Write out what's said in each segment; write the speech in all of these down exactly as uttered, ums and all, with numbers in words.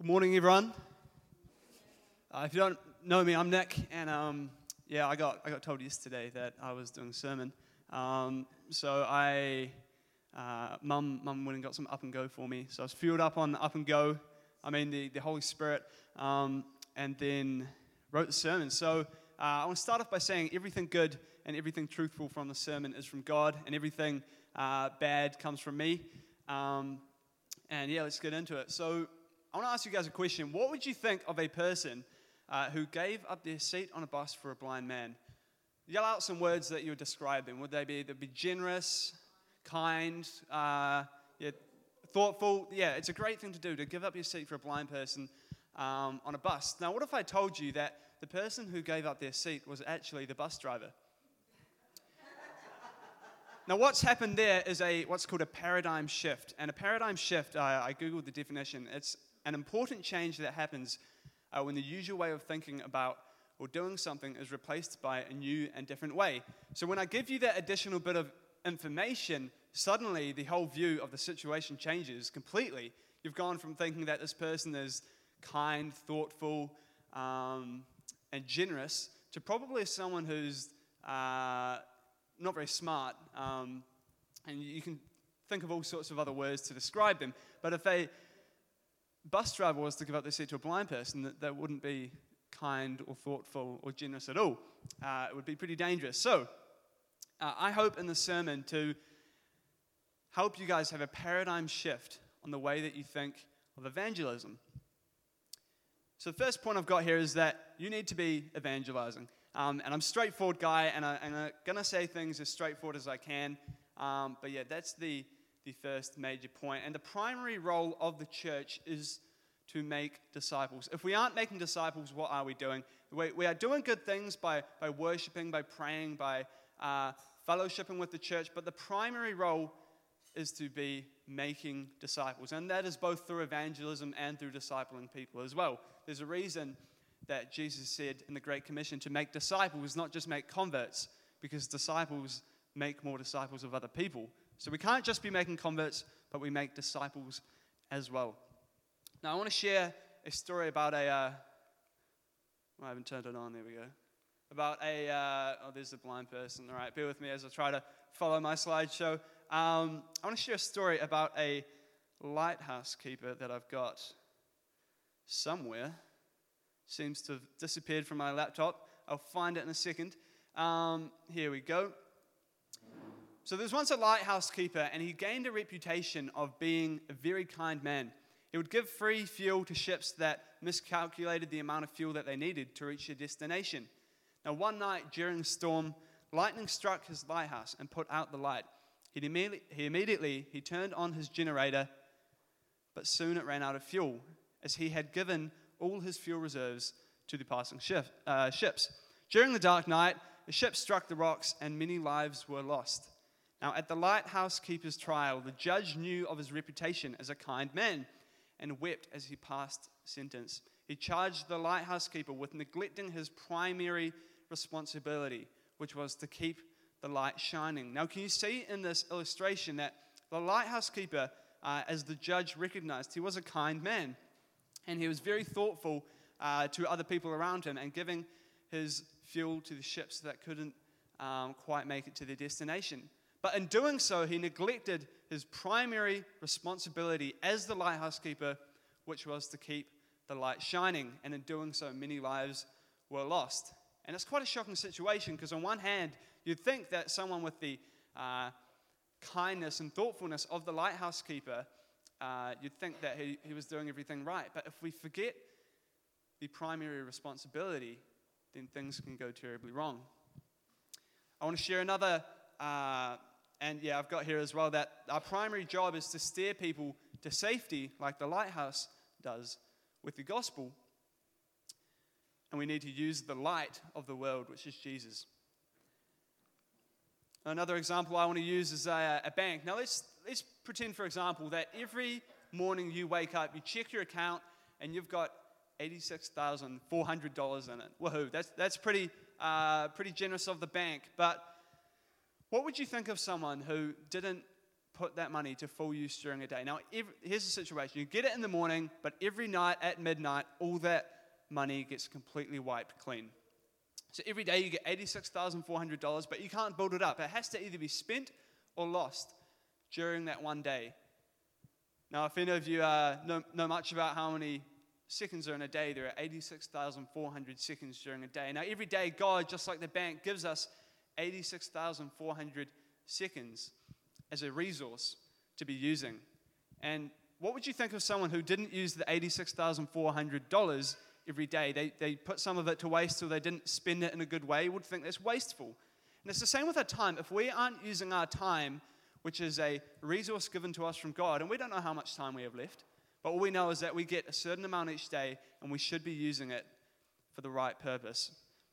Good morning, everyone. Uh, if you don't know me, I'm Nick, and um, yeah, I got I got told yesterday that I was doing a sermon. Um, so I, uh, mum, mum went and got some Up and Go for me. So I was fueled up on Up and Go. I mean the the Holy Spirit, um, and then wrote the sermon. So uh, I want to start off by saying everything good and everything truthful from the sermon is from God, and everything uh, bad comes from me. Um, and yeah, let's get into it. So I want to ask you guys a question. What would you think of a person uh, who gave up their seat on a bus for a blind man? Yell out some words that you would describe them. Would they be, they'd be generous, kind, uh, yeah, thoughtful? Yeah, it's a great thing to do, to give up your seat for a blind person um, on a bus. Now, what if I told you that the person who gave up their seat was actually the bus driver? Now, what's happened there is a what's called a paradigm shift. And a paradigm shift, I, I Googled the definition, it's an important change that happens uh, when the usual way of thinking about or doing something is replaced by a new and different way. So when I give you that additional bit of information, suddenly the whole view of the situation changes completely. You've gone from thinking that this person is kind, thoughtful, um, and generous to probably someone who's uh, not very smart, um, and you can think of all sorts of other words to describe them. But if a bus driver was to give up their seat to a blind person, that, that wouldn't be kind or thoughtful or generous at all. Uh, it would be pretty dangerous. So uh, I hope in the sermon to help you guys have a paradigm shift on the way that you think of evangelism. So the first point I've got here is that you need to be evangelizing. Um, and I'm a straightforward guy, and, I, and I'm going to say things as straightforward as I can. Um, but yeah, that's the, the first major point. And the primary role of the church is to make disciples. If we aren't making disciples, what are we doing? We, we are doing good things by, by worshiping, by praying, by uh, fellowshipping with the church. But the primary role is to be making disciples. And that is both through evangelism and through discipling people as well. There's a reason that Jesus said in the Great Commission to make disciples, not just make converts, because disciples make more disciples of other people. So we can't just be making converts, but we make disciples as well. Now I want to share a story about a, uh, well, I haven't turned it on, there we go. About a, uh, oh, there's a blind person. All right, bear with me as I try to follow my slideshow. Um, I want to share a story about a lighthouse keeper that I've got somewhere. Seems to have disappeared from my laptop. I'll find it in a second. Um, here we go. So there was once a lighthouse keeper, and he gained a reputation of being a very kind man. He would give free fuel to ships that miscalculated the amount of fuel that they needed to reach their destination. Now, one night during a storm, lightning struck his lighthouse and put out the light. He immediately, he immediately he turned on his generator, but soon it ran out of fuel, as he had given all his fuel reserves to the passing ship, uh, ships. During the dark night, the ship struck the rocks and many lives were lost. Now, at the lighthouse keeper's trial, the judge knew of his reputation as a kind man and wept as he passed sentence. He charged the lighthouse keeper with neglecting his primary responsibility, which was to keep the light shining. Now, can you see in this illustration that the lighthouse keeper, uh, as the judge recognized, he was a kind man. And he was very thoughtful uh, to other people around him and giving his fuel to the ships that couldn't um, quite make it to their destination. But in doing so, he neglected his primary responsibility as the lighthouse keeper, which was to keep the light shining. And in doing so, many lives were lost. And it's quite a shocking situation because on one hand, you'd think that someone with the uh, kindness and thoughtfulness of the lighthouse keeper, Uh, you'd think that he, he was doing everything right. But if we forget the primary responsibility, then things can go terribly wrong. I want to share another, uh, and yeah, I've got here as well, that our primary job is to steer people to safety like the lighthouse does with the gospel. And we need to use the light of the world, which is Jesus. Another example I want to use is a, a bank. Now let's let's pretend, for example, that every morning you wake up, you check your account, and you've got eighty-six thousand four hundred dollars in it. Woohoo! That's that's pretty uh, pretty generous of the bank. But what would you think of someone who didn't put that money to full use during a day. Now, every, here's the situation. You get it in the morning, but every night at midnight, all that money gets completely wiped clean. So every day you get eighty-six thousand four hundred dollars, but you can't build it up. It has to either be spent or lost during that one day. Now, if any of you uh, know, know much about how many seconds are in a day, there are eighty-six thousand four hundred seconds during a day. Now, every day, God, just like the bank, gives us eighty-six thousand four hundred seconds as a resource to be using. And what would you think of someone who didn't use the eighty-six thousand four hundred dollars every day? They, they put some of it to waste, or they didn't spend it in a good way. You would think that's wasteful. And it's the same with our time. If we aren't using our time, which is a resource given to us from God, and we don't know how much time we have left, but all we know is that we get a certain amount each day, and we should be using it for the right purpose.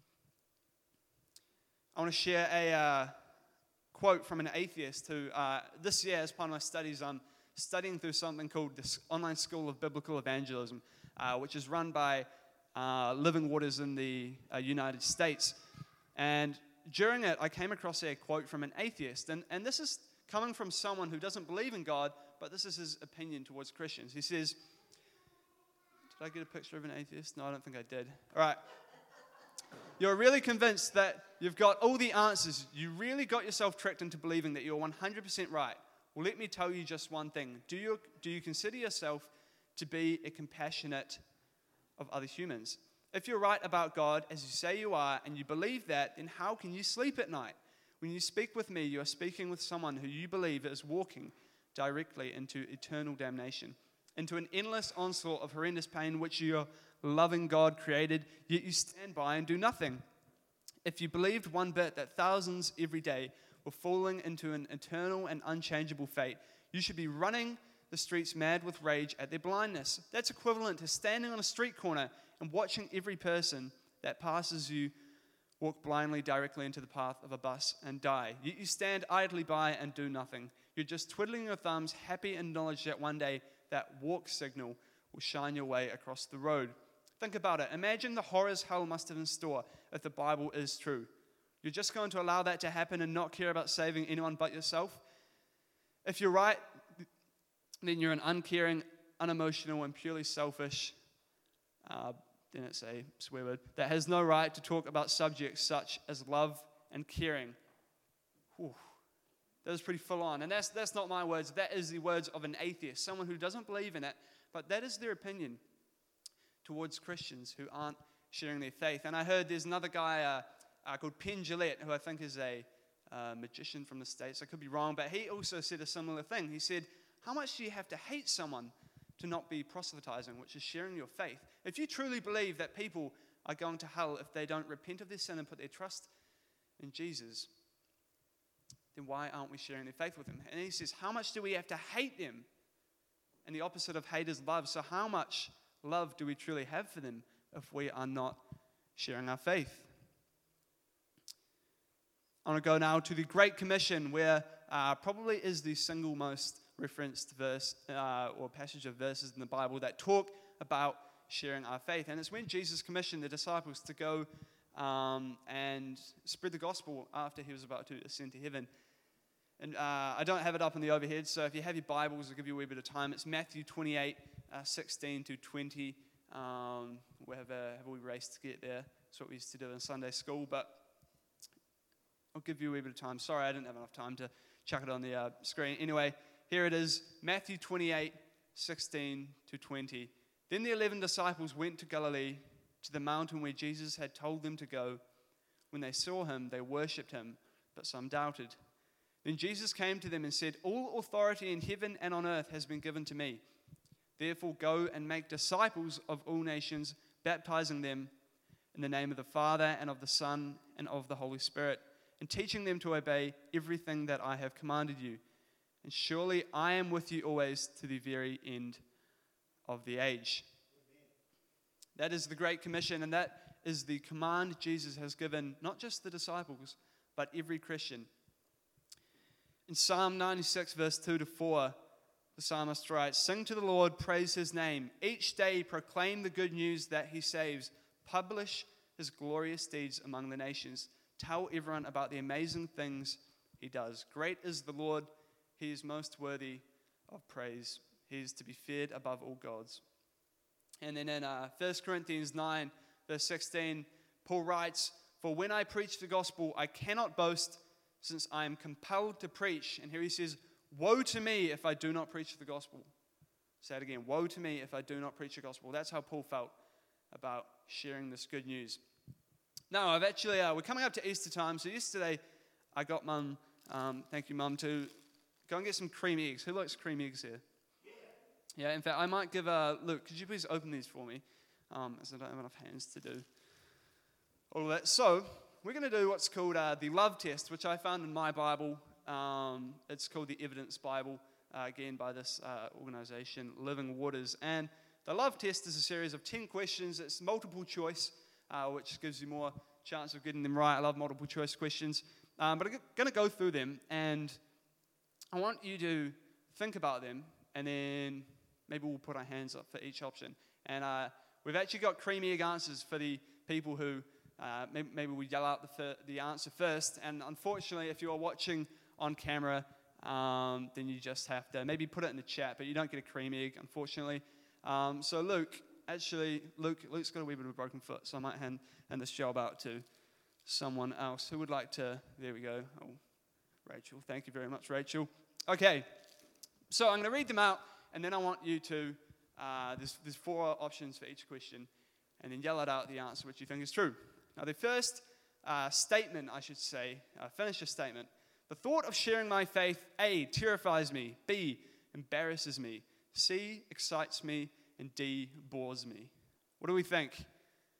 I want to share a uh, quote from an atheist who, uh, this year, as part of my studies, I'm studying through something called the Online School of Biblical Evangelism, uh, which is run by uh, Living Waters in the uh, United States. And during it, I came across a quote from an atheist, and, and this is coming from someone who doesn't believe in God, but this is his opinion towards Christians. He says, did I get a picture of an atheist? No, I don't think I did. All right. You're really convinced that you've got all the answers. You really got yourself tricked into believing that you're one hundred percent right. Well, let me tell you just one thing. Do you, do you consider yourself to be a compassionate of other humans? If you're right about God, as you say you are, and you believe that, then how can you sleep at night? When you speak with me, you are speaking with someone who you believe is walking directly into eternal damnation, into an endless onslaught of horrendous pain which your loving God created, yet you stand by and do nothing. If you believed one bit that thousands every day were falling into an eternal and unchangeable fate, you should be running the streets mad with rage at their blindness. That's equivalent to standing on a street corner and watching every person that passes you walk blindly directly into the path of a bus and die. Yet you stand idly by and do nothing. You're just twiddling your thumbs, happy in knowledge that one day that walk signal will shine your way across the road. Think about it. Imagine the horrors hell must have in store if the Bible is true. You're just going to allow that to happen and not care about saving anyone but yourself? If you're right, then you're an uncaring, unemotional, and purely selfish, uh, then it's a swear word, that has no right to talk about subjects such as love and caring. Whew. That was pretty full on. And that's, that's not my words. That is the words of an atheist, someone who doesn't believe in it, but that is their opinion towards Christians who aren't sharing their faith. And I heard there's another guy uh, uh, called Penn Jillette, who I think is a uh, magician from the States. I could be wrong, but he also said a similar thing. He said, how much do you have to hate someone to not be proselytizing, which is sharing your faith? If you truly believe that people are going to hell if they don't repent of their sin and put their trust in Jesus, then why aren't we sharing their faith with them? And he says, how much do we have to hate them? And the opposite of hate is love. So how much love do we truly have for them if we are not sharing our faith? I want to go now to the Great Commission, where uh, probably is the single most referenced verse uh, or passage of verses in the Bible that talk about sharing our faith. And it's when Jesus commissioned the disciples to go um, and spread the gospel after he was about to ascend to heaven. And uh, I don't have it up on the overhead, so if you have your Bibles, I'll give you a wee bit of time. It's Matthew twenty-eight, uh, sixteen to twenty. Um, we'll have a, have a wee race to get there. That's what we used to do in Sunday school, but I'll give you a wee bit of time. Sorry, I didn't have enough time to chuck it on the uh, screen. Anyway, here it is, Matthew twenty-eight, sixteen to twenty. Then the eleven disciples went to Galilee, to the mountain where Jesus had told them to go. When they saw him, they worshipped him, but some doubted. Then Jesus came to them and said, all authority in heaven and on earth has been given to me. Therefore go and make disciples of all nations, baptizing them in the name of the Father and of the Son and of the Holy Spirit, and teaching them to obey everything that I have commanded you. And surely I am with you always to the very end of the age. Amen. That is the Great Commission, and that is the command Jesus has given, not just the disciples, but every Christian. In Psalm ninety-six, verse two to four, the psalmist writes, sing to the Lord, praise his name. Each day proclaim the good news that he saves. Publish his glorious deeds among the nations. Tell everyone about the amazing things he does. Great is the Lord. he is most worthy of praise. He is to be feared above all gods. And then in uh, First Corinthians nine, verse sixteen, Paul writes, "For when I preach the gospel, I cannot boast, since I am compelled to preach." And here he says, "Woe to me if I do not preach the gospel." Say it again, "Woe to me if I do not preach the gospel." That's how Paul felt about sharing this good news. Now, I've actually, uh, we're coming up to Easter time, so yesterday I got Mum, um, thank you Mum, to go and get some cream eggs. Who likes cream eggs here? Yeah, in fact, I might give, uh, Luke, could you please open these for me, um, as I don't have enough hands to do all of that. So, we're going to do what's called uh, the love test, which I found in my Bible. Um, it's called the Evidence Bible, uh, again by this uh, organization, Living Waters. And the love test is a series of ten questions. It's multiple choice, uh, which gives you more chance of getting them right. I love multiple choice questions. Um, but I'm going to go through them, and I want you to think about them, and then maybe we'll put our hands up for each option. And uh, we've actually got cream egg answers for the people who, uh, maybe, maybe we yell out the, fir- the answer first. And unfortunately, if you are watching on camera, um, then you just have to maybe put it in the chat, but you don't get a cream egg, unfortunately. Um, so Luke, actually, Luke, Luke's got a wee bit of a broken foot, so I might hand, hand this job out to someone else who would like to. There we go. Oh, Rachel. Thank you very much, Rachel. Okay, so I'm going to read them out, and then I want you to, uh, there's, there's four options for each question, and then yell it out the answer which you think is true. Now, the first uh, statement, I should say, uh, finish your statement. The thought of sharing my faith, A, terrifies me, B, embarrasses me, C, excites me, and D, bores me. What do we think? T-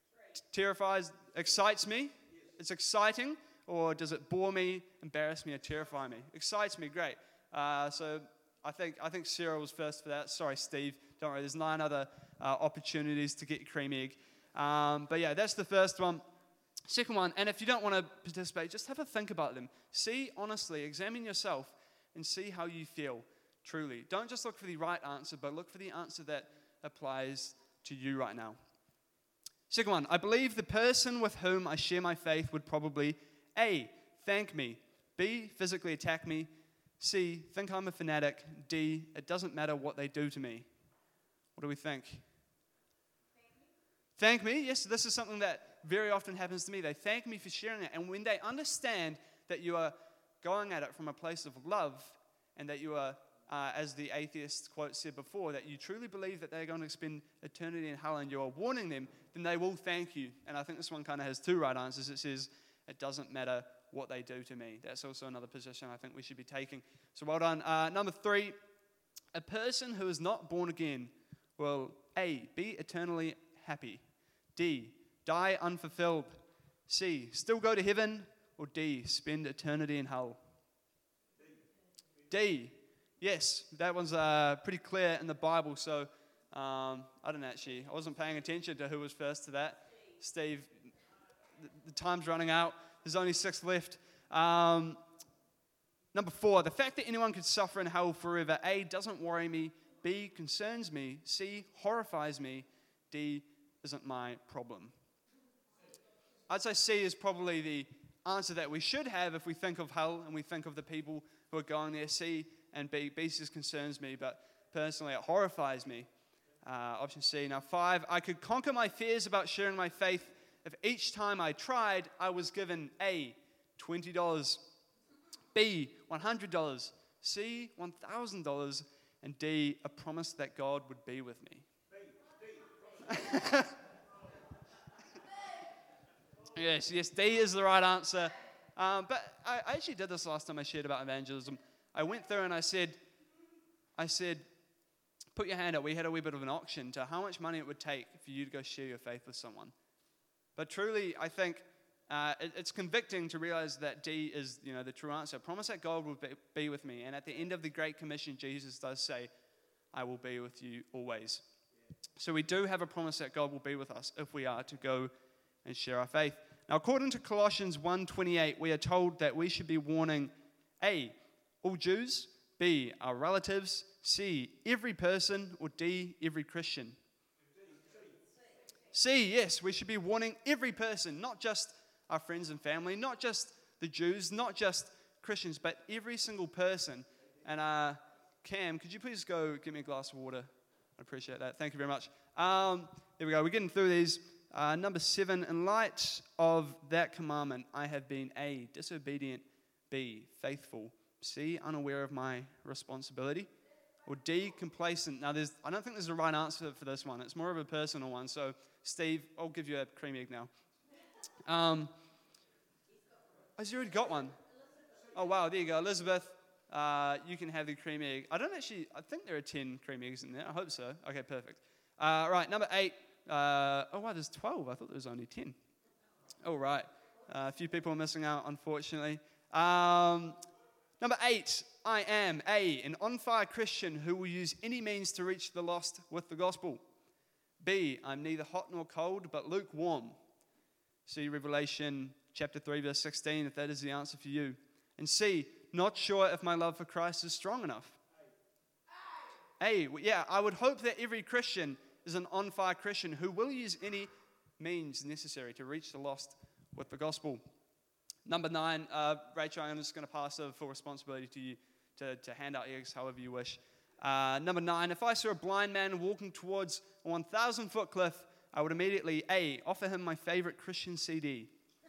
terrifies, excites me? It's exciting, or does it bore me, embarrass me, or terrify me? Excites me, great. Uh, so I think I think Sarah was first for that. Sorry, Steve. Don't worry. There's nine other uh, opportunities to get cream egg. Um, but yeah, that's the first one. Second one, and if you don't want to participate, just have a think about them. See, honestly, examine yourself and see how you feel, truly. Don't just look for the right answer, but look for the answer that applies to you right now. Second one, I believe the person with whom I share my faith would probably A, thank me, B, physically attack me, C, think I'm a fanatic, D, it doesn't matter what they do to me. What do we think? Thank me. Thank me, yes, this is something that very often happens to me. They thank me for sharing it, and when they understand that you are going at it from a place of love, and that you are, uh, as the atheist quote said before, that you truly believe that they're going to spend eternity in hell and you are warning them, then they will thank you. And I think this one kind of has two right answers. It says, it doesn't matter what they do to me. That's also another position I think we should be taking. So well done. Uh, number three, a person who is not born again will A, be eternally happy, D, die unfulfilled, C, still go to heaven, or D, spend eternity in hell. D, yes, that one's uh, pretty clear in the Bible, so um, I don't actually, I wasn't paying attention to who was first to that. Steve, the, the time's running out. There's only six left. Um, number four, the fact that anyone could suffer in hell forever, A, doesn't worry me, B, concerns me, C, horrifies me, D, isn't my problem. I'd say C is probably the answer that we should have if we think of hell and we think of the people who are going there. C and B, B says concerns me, but personally it horrifies me. Uh, option C. Now five, I could conquer my fears about sharing my faith if each time I tried, I was given A, twenty dollars, B, one hundred dollars, C, one thousand dollars, and D, a promise that God would be with me. yes, yes, D is the right answer. Um, but I, I actually did this last time I shared about evangelism. I went through and I said, I said, put your hand up. We had a wee bit of an auction to how much money it would take for you to go share your faith with someone. But truly, I think uh, it, it's convicting to realize that D is, you know, the true answer. Promise that God will be, be with me. And at the end of the Great Commission, Jesus does say, I will be with you always. So we do have a promise that God will be with us if we are to go and share our faith. Now, according to Colossians one twenty-eight, we are told that we should be warning A, all Jews, B, our relatives, C, every person, or D, every Christian. C, yes, we should be warning every person, not just our friends and family, not just the Jews, not just Christians, but every single person And uh, Cam, could you please go get me a glass of water? I appreciate that. Thank you very much. Um, there we go. We're getting through these. Uh, number seven, in light of that commandment, I have been A, disobedient, B, faithful, C, unaware of my responsibility, or D, complacent. Now, there's, I don't think there's a right answer for this one. It's more of a personal one. So, Steve, I'll give you a cream egg now. Um, oh, you already got one. Oh, wow, there you go. Elizabeth, uh, you can have the cream egg. I don't actually, I think there are ten cream eggs in there. I hope so. Okay, perfect. Uh, right, number eight. Uh, oh, wow, there's twelve. I thought there was only ten. All right. Uh, a few people are missing out, unfortunately. Um, number eight. I am A, an on-fire Christian who will use any means to reach the lost with the gospel. B, I'm neither hot nor cold, but lukewarm. See Revelation chapter three, verse sixteen, if that is the answer for you. And C, not sure if my love for Christ is strong enough. A, yeah, I would hope that every Christian is an on-fire Christian who will use any means necessary to reach the lost with the gospel. Number nine, uh, Rachel, I'm just going to pass over full responsibility to you to, to hand out eggs however you wish. Uh, number nine, if I saw a blind man walking towards a one thousand foot cliff, I would immediately, A, offer him my favorite Christian C D.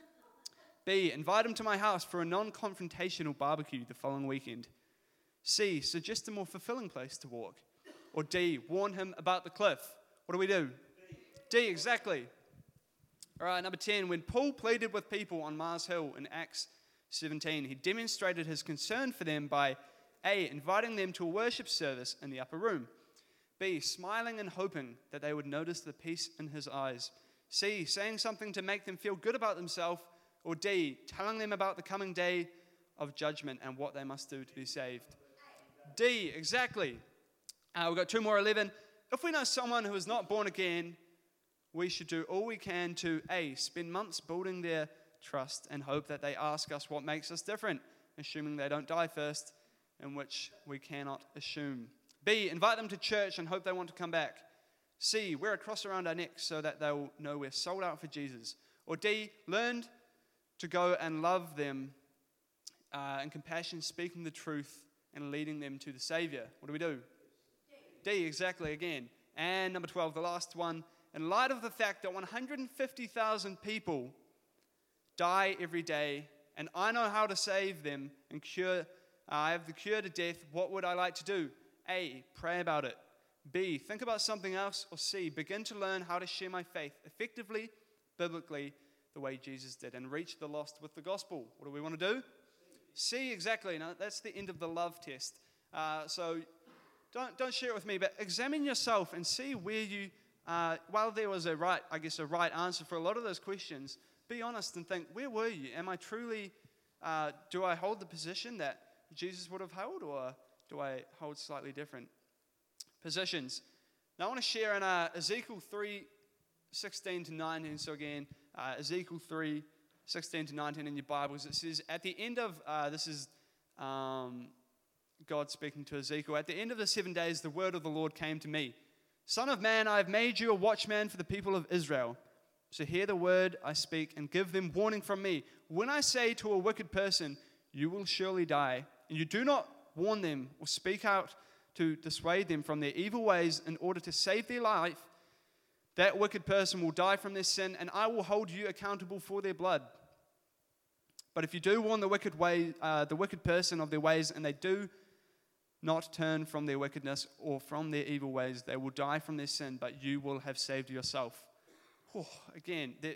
B, invite him to my house for a non-confrontational barbecue the following weekend. C, suggest a more fulfilling place to walk. Or D, warn him about the cliff. What do we do? D, D exactly. All right, number ten, when Paul pleaded with people on Mars Hill in Acts seventeen, he demonstrated his concern for them by A, inviting them to a worship service in the upper room. B, smiling and hoping that they would notice the peace in his eyes. C, saying something to make them feel good about themselves. Or D, telling them about the coming day of judgment and what they must do to be saved. D, exactly. Uh, we've got two more, eleven. If we know someone who is not born again, we should do all we can to A, spend months building their trust and hope that they ask us what makes us different, assuming they don't die first, in which we cannot assume. B, invite them to church and hope they want to come back. C, wear a cross around our necks so that they'll know we're sold out for Jesus. Or D, learn to go and love them uh, in compassion, speaking the truth and leading them to the Savior. What do we do? D, D exactly, again. And number twelve, the last one. In light of the fact that one hundred fifty thousand people die every day, and I know how to save them and cure, uh, I have the cure to death, what would I like to do? A, pray about it. B, think about something else. Or C, begin to learn how to share my faith effectively, biblically, the way Jesus did, and reach the lost with the gospel. What do we want to do? C, exactly. Now, that's the end of the love test. Uh, so don't don't share it with me, but examine yourself and see where you, uh, while there was a right, I guess, a right answer for a lot of those questions, be honest and think, where were you? Am I truly, uh, do I hold the position that Jesus would have held, or do I hold slightly different positions? Now, I want to share in uh, Ezekiel three, sixteen to nineteen, so again, Uh, Ezekiel three, sixteen to nineteen in your Bibles. It says, at the end of, uh, this is um, God speaking to Ezekiel, at the end of the seven days, the word of the Lord came to me. Son of man, I have made you a watchman for the people of Israel. So hear the word I speak and give them warning from me. When I say to a wicked person, you will surely die, and you do not warn them or speak out to dissuade them from their evil ways in order to save their life, that wicked person will die from their sin, and I will hold you accountable for their blood. But if you do warn the wicked way, uh, the wicked person of their ways, and they do not turn from their wickedness or from their evil ways, they will die from their sin, but you will have saved yourself. Oh, again, there,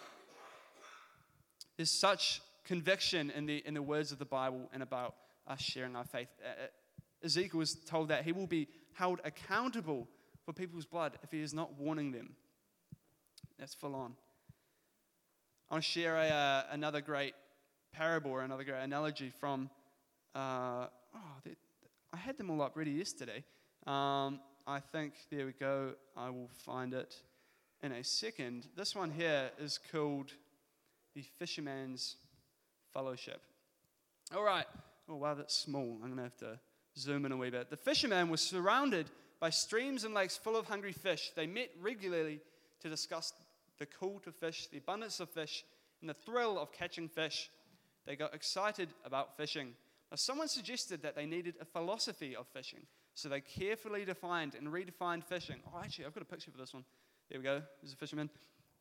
there's such conviction in the in the words of the Bible and about us sharing our faith. Uh, Ezekiel was told that he will be held accountable for people's blood if he is not warning them. That's full on. I want to share a, uh, another great parable or another great analogy from, uh, oh, they, I had them all up ready yesterday. Um, I think, there we go, I will find it in a second. This one here is called The Fisherman's Fellowship. All right. Oh, wow, that's small. I'm going to have to zoom in a wee bit. The fisherman was surrounded by streams and lakes full of hungry fish. They met regularly to discuss the call to fish, the abundance of fish, and the thrill of catching fish. They got excited about fishing. Now, someone suggested that they needed a philosophy of fishing. So they carefully defined and redefined fishing. Oh, actually, I've got a picture for this one. There we go. There's a fisherman.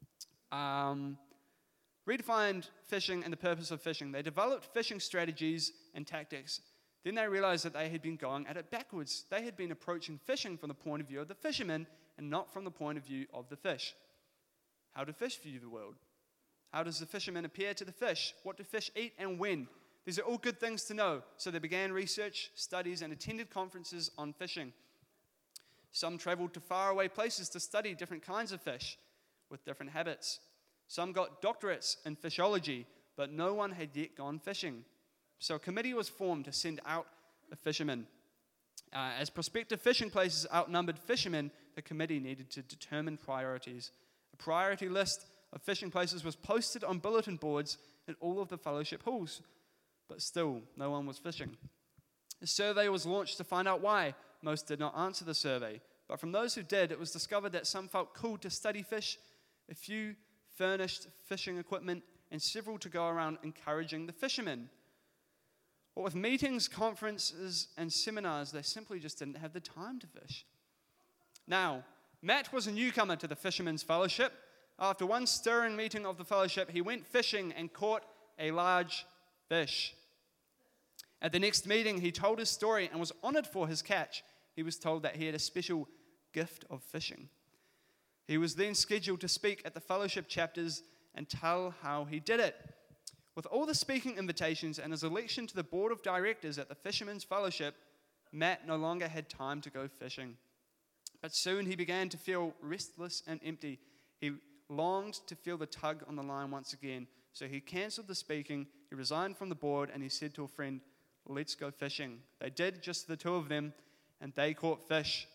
Um, redefined fishing and the purpose of fishing. They developed fishing strategies and tactics. Then they realized that they had been going at it backwards. They had been approaching fishing from the point of view of the fishermen and not from the point of view of the fish. How do fish view the world? How does the fisherman appear to the fish? What do fish eat and when? These are all good things to know. So they began research, studies, and attended conferences on fishing. Some traveled to faraway places to study different kinds of fish with different habits. Some got doctorates in fishology, but no one had yet gone fishing. So a committee was formed to send out a fisherman. Uh, as prospective fishing places outnumbered fishermen, the committee needed to determine priorities. A priority list of fishing places was posted on bulletin boards in all of the fellowship halls, but still no one was fishing. A survey was launched to find out why. Most did not answer the survey, but from those who did, it was discovered that some felt called to study fish, a few furnished fishing equipment, and several to go around encouraging the fishermen. But with meetings, conferences, and seminars, they simply just didn't have the time to fish. Now, Matt was a newcomer to the Fishermen's Fellowship. After one stirring meeting of the fellowship, he went fishing and caught a large fish. At the next meeting, he told his story and was honored for his catch. He was told that he had a special gift of fishing. He was then scheduled to speak at the fellowship chapters and tell how he did it. With all the speaking invitations and his election to the board of directors at the Fishermen's Fellowship, Matt no longer had time to go fishing. But soon he began to feel restless and empty. He longed to feel the tug on the line once again. So he cancelled the speaking, he resigned from the board, and he said to a friend, "Let's go fishing." They did, just the two of them, and they caught fish.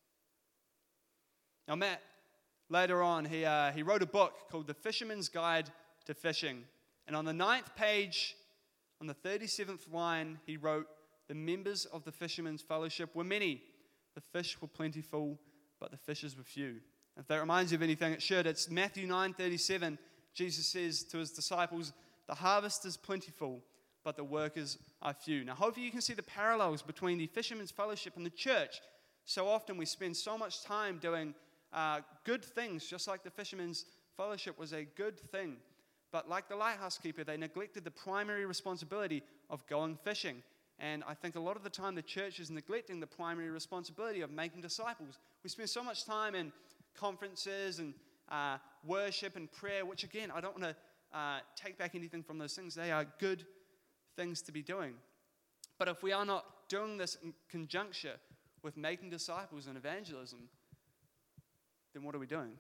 Now Matt, later on, he, uh, he wrote a book called The Fisherman's Guide to Fishing. And on the ninth page, on the thirty-seventh line, he wrote, "The members of the Fishermen's Fellowship were many. The fish were plentiful, but the fishes were few." If that reminds you of anything, it should. It's Matthew nine thirty-seven. Jesus says to his disciples, "The harvest is plentiful, but the workers are few." Now, hopefully you can see the parallels between the Fishermen's Fellowship and the church. So often we spend so much time doing uh, good things, just like the Fishermen's Fellowship was a good thing. But like the lighthouse keeper, they neglected the primary responsibility of going fishing. And I think a lot of the time the church is neglecting the primary responsibility of making disciples. We spend so much time in conferences and uh, worship and prayer, which again, I don't want to uh, take back anything from those things. They are good things to be doing. But if we are not doing this in conjunction with making disciples and evangelism, then what are we doing?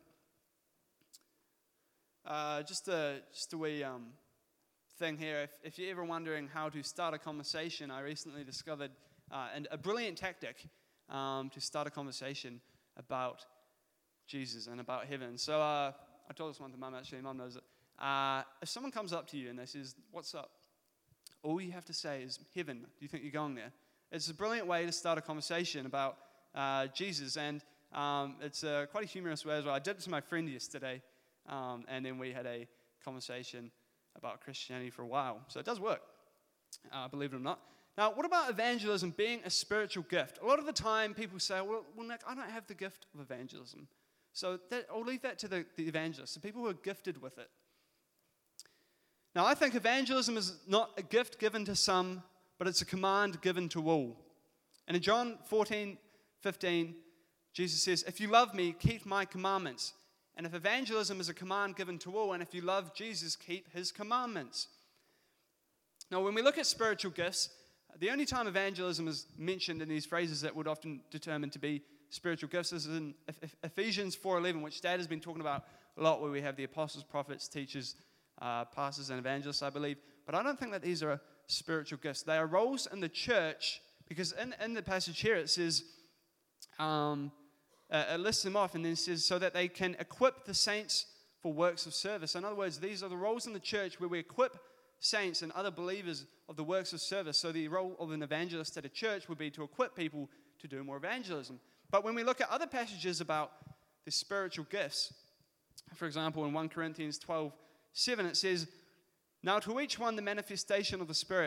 Uh, just a just a wee um, thing here. If, if you're ever wondering how to start a conversation, I recently discovered uh, an, a brilliant tactic um, to start a conversation about Jesus and about heaven. So uh, I told this one to Mum, actually. Mum knows it. Uh, if someone comes up to you and they says, "What's up?" all you have to say is, "Heaven. Do you think you're going there?" It's a brilliant way to start a conversation about uh, Jesus, and um, it's uh, quite a humorous way as well. I did it to my friend yesterday. Um, and then we had a conversation about Christianity for a while. So it does work, uh, believe it or not. Now, what about evangelism being a spiritual gift? A lot of the time people say, well, well Nick, I don't have the gift of evangelism. So that, I'll leave that to the, the evangelists, the people who are gifted with it. Now, I think evangelism is not a gift given to some, but it's a command given to all. And in John fourteen fifteen, Jesus says, "If you love me, keep my commandments." And if evangelism is a command given to all, and if you love Jesus, keep his commandments. Now, when we look at spiritual gifts, the only time evangelism is mentioned in these phrases that would often determine to be spiritual gifts is in Ephesians four eleven, which Dad has been talking about a lot, where we have the apostles, prophets, teachers, uh, pastors, and evangelists, I believe. But I don't think that these are spiritual gifts. They are roles in the church, because in, in the passage here it says... Um, Uh, it lists them off and then says, so that they can equip the saints for works of service. In other words, these are the roles in the church where we equip saints and other believers of the works of service. So the role of an evangelist at a church would be to equip people to do more evangelism. But when we look at other passages about the spiritual gifts, for example, in First Corinthians twelve seven, it says, "Now to each one the manifestation of the Spirit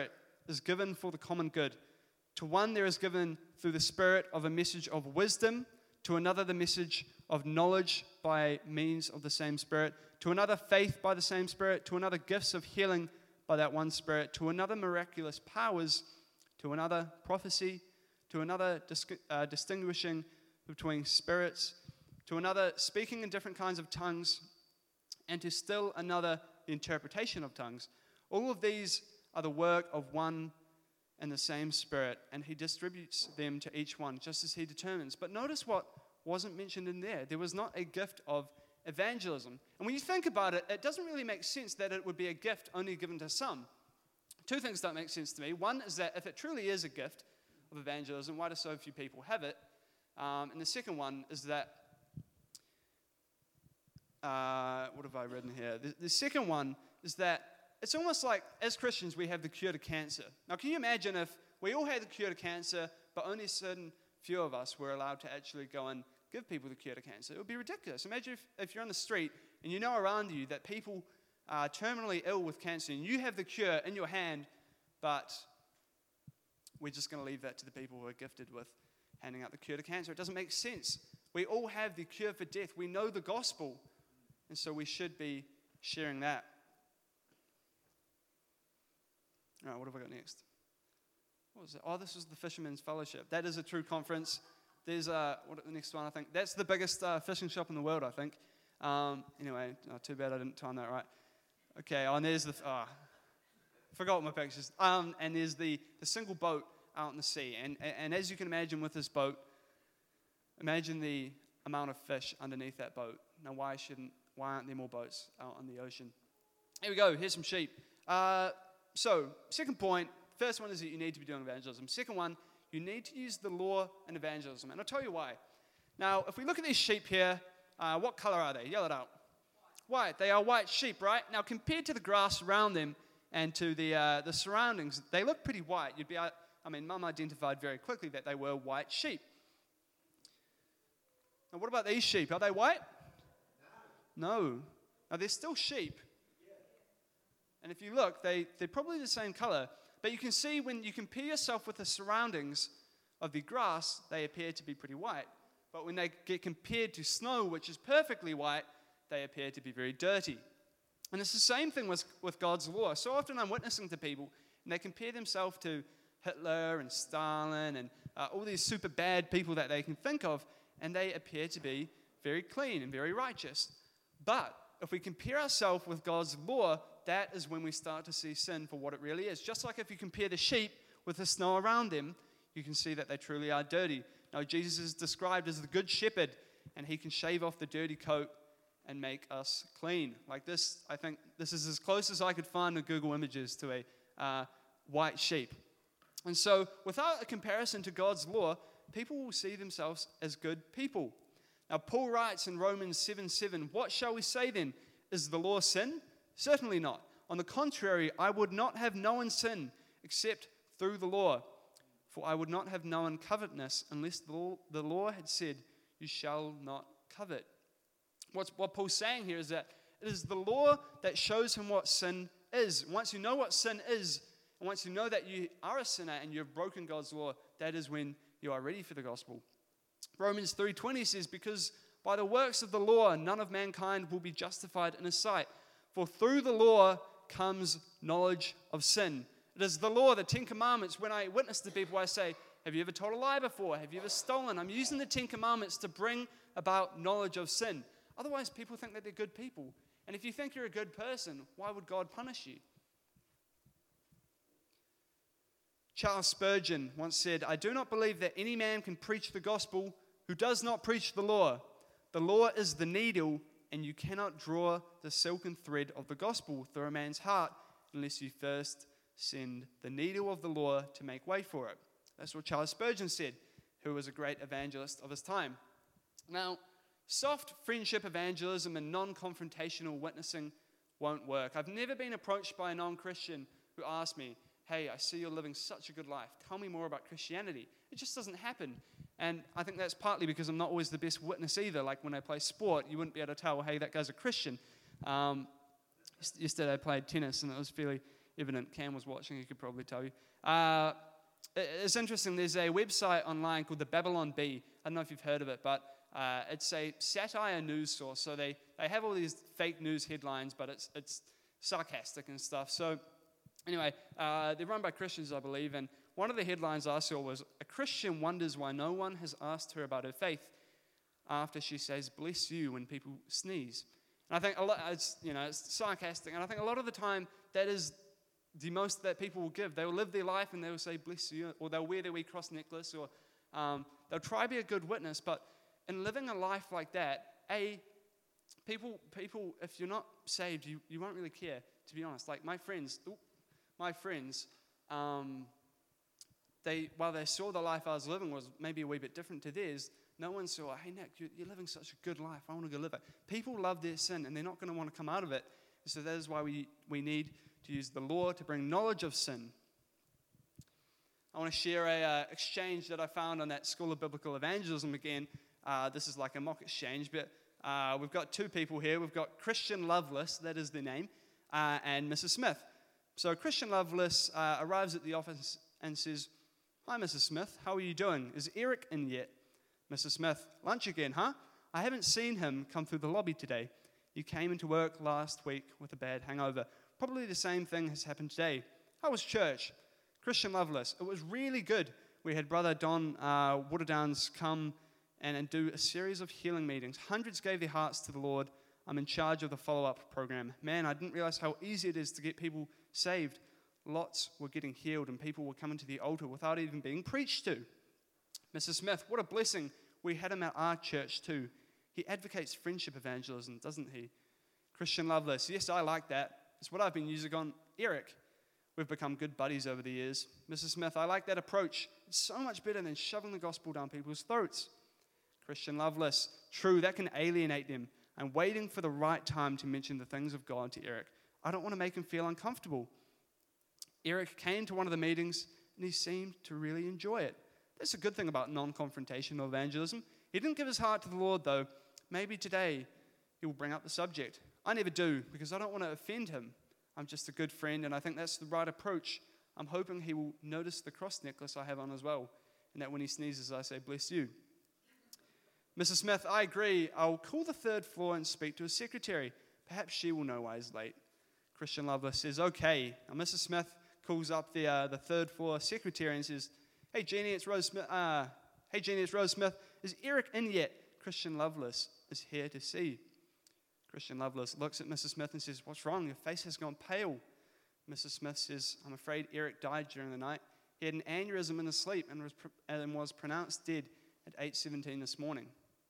is given for the common good. To one there is given through the Spirit of a message of wisdom, to another the message of knowledge by means of the same Spirit, to another faith by the same Spirit, to another gifts of healing by that one Spirit, to another miraculous powers, to another prophecy, to another dis- uh, distinguishing between spirits, to another speaking in different kinds of tongues, and to still another the interpretation of tongues. All of these are the work of one and the same Spirit, and he distributes them to each one just as he determines. But notice what wasn't mentioned in there. There was not a gift of evangelism. And when you think about it, it doesn't really make sense that it would be a gift only given to some. Two things don't make sense to me. One is that if it truly is a gift of evangelism, why do so few people have it? Um, and the second one is that, uh, what have I written here? The, the second one is that it's almost like, as Christians, we have the cure to cancer. Now, can you imagine if we all had the cure to cancer, but only a certain few of us were allowed to actually go and give people the cure to cancer? It would be ridiculous. Imagine if, if you're on the street and you know around you that people are terminally ill with cancer and you have the cure in your hand, but we're just going to leave that to the people who are gifted with handing out the cure to cancer. It doesn't make sense. We all have the cure for death. We know the gospel, and so we should be sharing that. All right, what have I got next? What was it? Oh, this is the Fisherman's Fellowship. That is a true conference. There's uh, what the next one, I think. That's the biggest uh, fishing shop in the world, I think. Um, anyway, oh, too bad I didn't time that right. Okay, oh, and there's the, oh, forgot my pictures. Um, and there's the, the single boat out in the sea. And, and, and as you can imagine with this boat, imagine the amount of fish underneath that boat. Now, why shouldn't, why aren't there more boats out on the ocean? Here we go, here's some sheep. Uh, so, second point, first one is that you need to be doing evangelism. Second one, you need to use the law in evangelism. And I'll tell you why. Now, if we look at these sheep here, uh, what color are they? Yell it out. White. They are white sheep, right? Now, compared to the grass around them and to the uh, the surroundings, they look pretty white. You'd be, I mean, Mum identified very quickly that they were white sheep. Now, what about these sheep? Are they white? No. Now, they're still sheep. And if you look, they, they're probably the same color. But you can see when you compare yourself with the surroundings of the grass, they appear to be pretty white. But when they get compared to snow, which is perfectly white, they appear to be very dirty. And it's the same thing with, with God's law. So often I'm witnessing to people, and they compare themselves to Hitler and Stalin and uh, all these super bad people that they can think of, and they appear to be very clean and very righteous. But if we compare ourselves with God's law, that is when we start to see sin for what it really is. Just like if you compare the sheep with the snow around them, you can see that they truly are dirty. Now, Jesus is described as the good shepherd, and he can shave off the dirty coat and make us clean. Like this, I think this is as close as I could find in Google Images to a uh, white sheep. And so, without a comparison to God's law, people will see themselves as good people. Now, Paul writes in Romans seven seven, "What shall we say then? Is the law sin? Certainly not. On the contrary, I would not have known sin except through the law. For I would not have known covetousness unless the law, the law had said, you shall not covet." What's, what Paul's saying here is that it is the law that shows him what sin is. Once you know what sin is, and once you know that you are a sinner and you've broken God's law, that is when you are ready for the gospel. Romans three twenty says, "Because by the works of the law, none of mankind will be justified in his sight. For through the law comes knowledge of sin." It is the law, the Ten Commandments. When I witness to people, I say, have you ever told a lie before? Have you ever stolen? I'm using the Ten Commandments to bring about knowledge of sin. Otherwise, people think that they're good people. And if you think you're a good person, why would God punish you? Charles Spurgeon once said, "I do not believe that any man can preach the gospel who does not preach the law. The law is the needle, and you cannot draw the silken thread of the gospel through a man's heart unless you first send the needle of the law to make way for it." That's what Charles Spurgeon said, who was a great evangelist of his time. Now, soft friendship evangelism and non-confrontational witnessing won't work. I've never been approached by a non-Christian who asked me, "Hey, I see you're living such a good life. Tell me more about Christianity." It just doesn't happen. And I think that's partly because I'm not always the best witness either. Like when I play sport, you wouldn't be able to tell, hey, that guy's a Christian. Um, yesterday I played tennis, and it was fairly evident. Cam was watching, he could probably tell you. Uh, it's interesting, there's a website online called the Babylon Bee. I don't know if you've heard of it, but uh, it's a satire news source. So they, they have all these fake news headlines, but it's it's sarcastic and stuff. So anyway, uh, they're run by Christians, I believe, and one of the headlines I saw was, "A Christian wonders why no one has asked her about her faith after she says, 'bless you,' when people sneeze." And I think a lot, it's, you know, it's sarcastic, and I think a lot of the time that is the most that people will give. They will live their life and they will say, "bless you," or they'll wear their wee cross necklace, or um, they'll try to be a good witness. But in living a life like that, a people, people, if you're not saved, you, you won't really care, to be honest. Like my friends, ooh, my friends, um, they while they saw the life I was living was maybe a wee bit different to theirs, no one saw, "Hey, Nick, you're, you're living such a good life. I want to go live it." People love their sin, and they're not going to want to come out of it. So that is why we, we need to use the law to bring knowledge of sin. I want to share a uh, exchange that I found on that School of Biblical Evangelism again. Uh, this is like a mock exchange, but uh, we've got two people here. We've got Christian Loveless, that is their name, uh, and Missus Smith. So Christian Loveless uh, arrives at the office and says, "Hi, Missus Smith, how are you doing? Is Eric in yet?" Missus Smith, "Lunch again, huh? I haven't seen him come through the lobby today. You came into work last week with a bad hangover. Probably the same thing has happened today. How was church?" Christian Loveless, "It was really good. We had Brother Don uh, Waterdowns come and, and do a series of healing meetings. Hundreds gave their hearts to the Lord. I'm in charge of the follow-up program. Man, I didn't realize how easy it is to get people saved. Lots were getting healed and people were coming to the altar without even being preached to." Missus Smith, "What a blessing. We had him at our church too. He advocates friendship evangelism, doesn't he?" Christian Loveless, "Yes, I like that. It's what I've been using on Eric. We've become good buddies over the years." Missus Smith, "I like that approach. It's so much better than shoving the gospel down people's throats." Christian Loveless, "True, that can alienate them. I'm waiting for the right time to mention the things of God to Eric. I don't want to make him feel uncomfortable. Eric came to one of the meetings and he seemed to really enjoy it." That's a good thing about non-confrontational evangelism. He didn't give his heart to the Lord, though. Maybe today he will bring up the subject. I never do, because I don't want to offend him. I'm just a good friend, and I think that's the right approach. I'm hoping he will notice the cross necklace I have on as well, and that when he sneezes, I say, "bless you." Missus Smith, "I agree. I'll call the third floor and speak to his secretary. Perhaps she will know why he's late." Christian Loveless says, "Okay." Now, Missus Smith calls up the uh, the third floor secretary and says, "Hey, Jeannie, it's Rose Smith. Uh, hey, Jeannie, it's Rose Smith. Is Eric in yet? Christian Loveless is here to see." Christian Loveless looks at Missus Smith and says, "What's wrong? Your face has gone pale." Missus Smith says, "I'm afraid Eric died during the night. He had an aneurysm in his sleep and was, and was pronounced dead at eight seventeen this morning."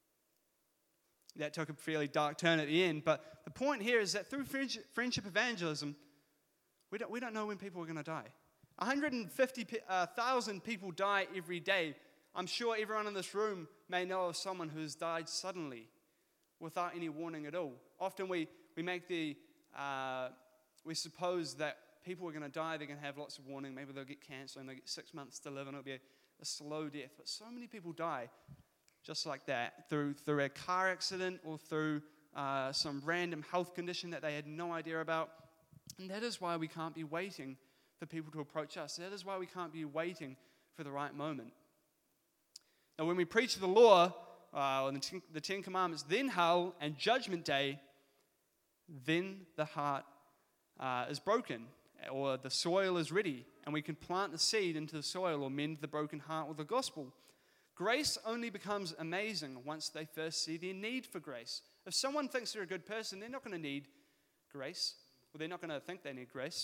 That took a fairly dark turn at the end, but the point here is that through friendship, friendship evangelism, we don't, we don't know when people are going to die. one hundred fifty thousand people die every day. I'm sure everyone in this room may know of someone who has died suddenly without any warning at all. Often we, we make the, uh, we suppose that people are going to die, they're going to have lots of warning. Maybe they'll get cancer and they'll get six months to live and it'll be a, a slow death. But so many people die just like that, through, through a car accident or through uh, some random health condition that they had no idea about. And that is why we can't be waiting for people to approach us. That is why we can't be waiting for the right moment. Now, when we preach the law, uh, the, ten, the Ten Commandments, then hell and Judgment Day, then the heart uh, is broken, or the soil is ready, and we can plant the seed into the soil or mend the broken heart with the gospel. Grace only becomes amazing once they first see their need for grace. If someone thinks they're a good person, they're not going to need grace, or they're not going to think they need grace.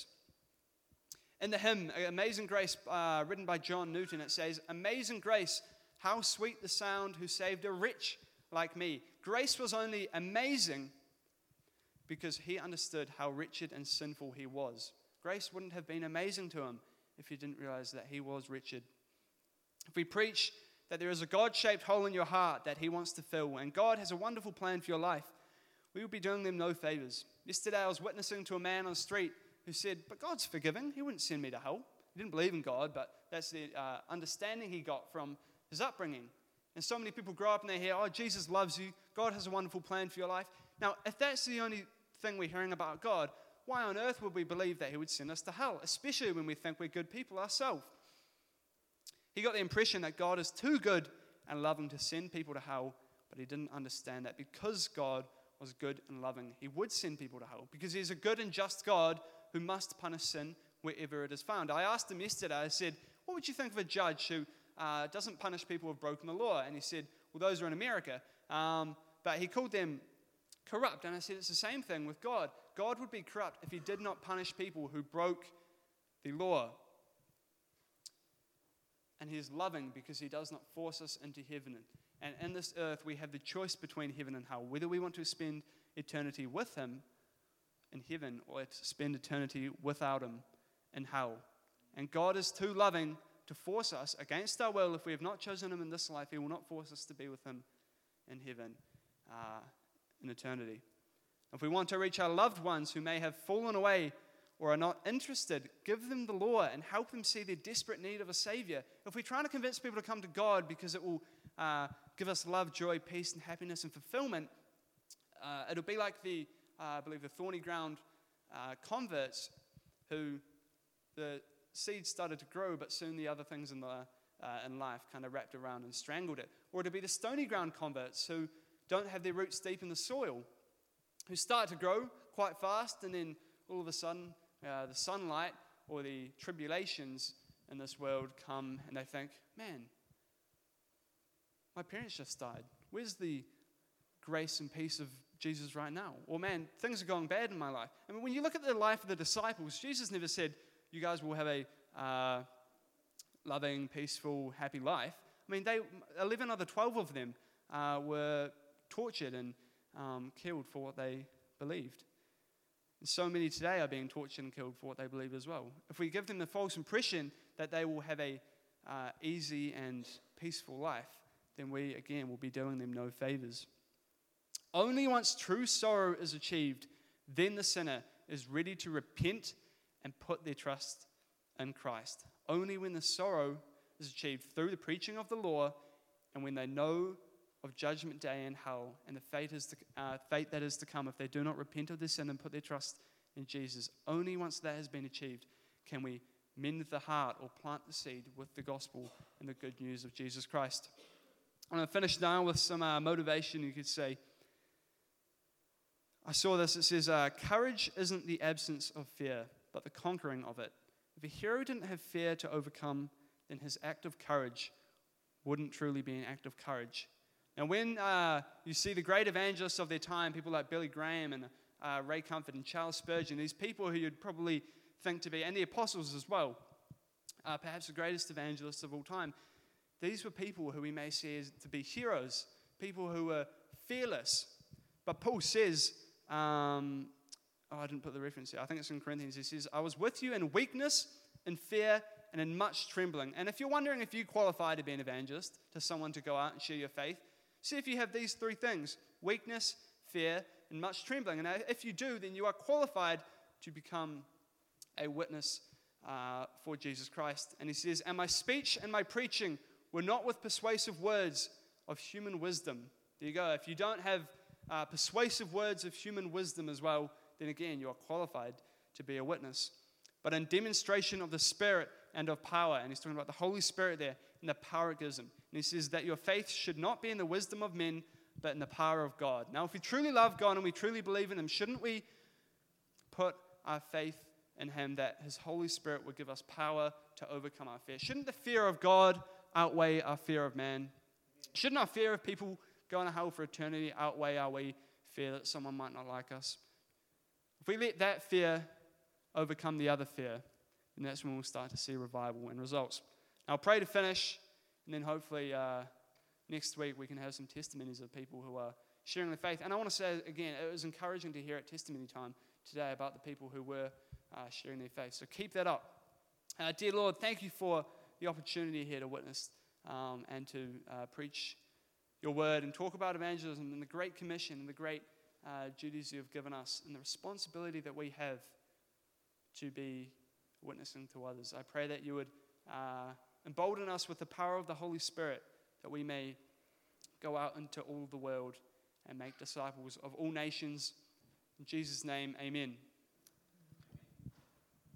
In the hymn, Amazing Grace, uh, written by John Newton, it says, "Amazing grace, how sweet the sound who saved a wretch like me." Grace was only amazing because he understood how wretched and sinful he was. Grace wouldn't have been amazing to him if he didn't realize that he was wretched. If we preach that there is a God-shaped hole in your heart that he wants to fill, and God has a wonderful plan for your life, we will be doing them no favors. Yesterday I was witnessing to a man on the street who said, "But God's forgiving. He wouldn't send me to hell." He didn't believe in God, but that's the uh, understanding he got from his upbringing. And so many people grow up and they hear, "Oh, Jesus loves you. God has a wonderful plan for your life." Now, if that's the only thing we're hearing about God, why on earth would we believe that he would send us to hell, especially when we think we're good people ourselves? He got the impression that God is too good and loving to send people to hell, but he didn't understand that because God was good and loving, he would send people to hell, because he's a good and just God who must punish sin wherever it is found. I asked him yesterday, I said, what would you think of a judge who uh, doesn't punish people who have broken the law? And he said, well, those are in America. Um, but he called them corrupt. And I said, it's the same thing with God. God would be corrupt if he did not punish people who broke the law. And he is loving because he does not force us into heaven. And in this earth, we have the choice between heaven and hell, whether we want to spend eternity with him in heaven or to spend eternity without him in hell. And God is too loving to force us against our will. If we have not chosen him in this life, he will not force us to be with him in heaven uh, in eternity. If we want to reach our loved ones who may have fallen away or are not interested, give them the law and help them see their desperate need of a Savior. If we're trying to convince people to come to God because it will uh, give us love, joy, peace, and happiness and fulfillment, uh, it'll be like the, uh, I believe, the thorny ground uh, converts who the seeds started to grow, but soon the other things in, the, uh, in life kind of wrapped around and strangled it. Or it'll be the stony ground converts who don't have their roots deep in the soil, who start to grow quite fast, and then all of a sudden uh, the sunlight or the tribulations in this world come, and they think, man, my parents just died. Where's the grace and peace of Jesus right now? Or man, things are going bad in my life. I mean, when you look at the life of the disciples, Jesus never said, you guys will have a uh, loving, peaceful, happy life. I mean, they eleven of the twelve of them uh, were tortured and um, killed for what they believed. And so many today are being tortured and killed for what they believe as well. If we give them the false impression that they will have a uh, easy and peaceful life, then we, again, will be doing them no favors. Only once true sorrow is achieved, then the sinner is ready to repent and put their trust in Christ. Only when the sorrow is achieved through the preaching of the law, and when they know of judgment day and hell and the fate, is to, uh, fate that is to come if they do not repent of their sin and put their trust in Jesus. Only once that has been achieved can we mend the heart or plant the seed with the gospel and the good news of Jesus Christ. I'm going to finish now with some uh, motivation, you could say. I saw this. It says, uh, courage isn't the absence of fear, but the conquering of it. If a hero didn't have fear to overcome, then his act of courage wouldn't truly be an act of courage. Now, when uh, you see the great evangelists of their time, people like Billy Graham and uh, Ray Comfort and Charles Spurgeon, these people who you'd probably think to be, and the apostles as well, uh, perhaps the greatest evangelists of all time, these were people who we may see as to be heroes, people who were fearless. But Paul says, um, oh, I didn't put the reference here. I think it's in Corinthians. He says, I was with you in weakness, in fear, and in much trembling. And if you're wondering if you qualify to be an evangelist, to someone to go out and share your faith, see if you have these three things: weakness, fear, and much trembling. And if you do, then you are qualified to become a witness uh, for Jesus Christ. And he says, and my speech and my preaching were not with persuasive words of human wisdom. There you go. If you don't have uh, persuasive words of human wisdom as well, then again, you are qualified to be a witness. But in demonstration of the Spirit and of power, and he's talking about the Holy Spirit there, and the power it gives him. And he says that your faith should not be in the wisdom of men, but in the power of God. Now, if we truly love God and we truly believe in him, shouldn't we put our faith in him that his Holy Spirit would give us power to overcome our fear? Shouldn't the fear of God outweigh our fear of man? Shouldn't our fear of people going to hell for eternity outweigh our fear that someone might not like us? If we let that fear overcome the other fear, then that's when we'll start to see revival and results. Now, I'll pray to finish, and then hopefully uh, next week we can have some testimonies of people who are sharing their faith. And I want to say again, it was encouraging to hear at testimony time today about the people who were uh, sharing their faith. So keep that up. Uh, dear Lord, thank you for the opportunity here to witness um, and to uh, preach your word and talk about evangelism and the Great Commission and the great uh, duties you have given us and the responsibility that we have to be witnessing to others. I pray that you would uh, embolden us with the power of the Holy Spirit, that we may go out into all the world and make disciples of all nations. In Jesus' name, amen.